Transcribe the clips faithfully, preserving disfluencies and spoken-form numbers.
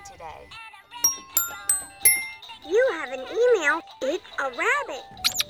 today? You have an email. It's a rabbit.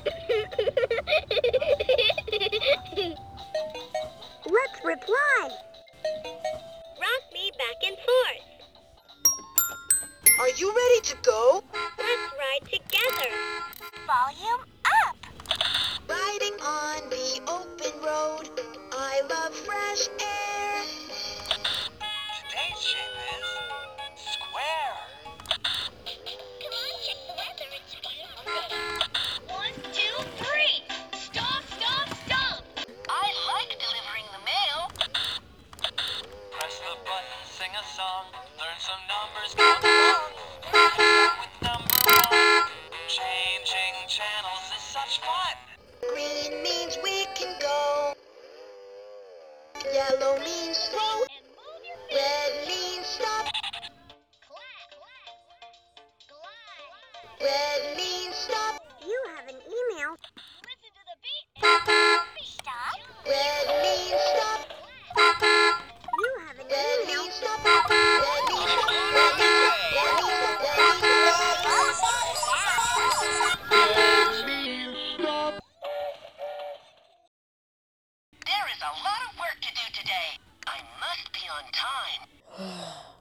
Let's reply. Rock me back and forth. Are you ready to go? Let's ride together. Volume up. Riding on the open road. I love fresh air. Today's shape is square. Come on, check the weather. It's beautiful. One, two, three. Stop, stop, stop. I like delivering the mail. Press the button, sing a song, learn some numbers, count along. Start with number one. Changing channels is such fun. Green means we can go. Yellow means slow. And move your feet. Red means stop. Clap, glide. Red means stop. You have an email. Listen to the beat and stop. Red means stop. You have an Red email. means stop. Red means stop. Red means stop. Red means stop. Red means stop. There is a lot of work to do today. I must be on time.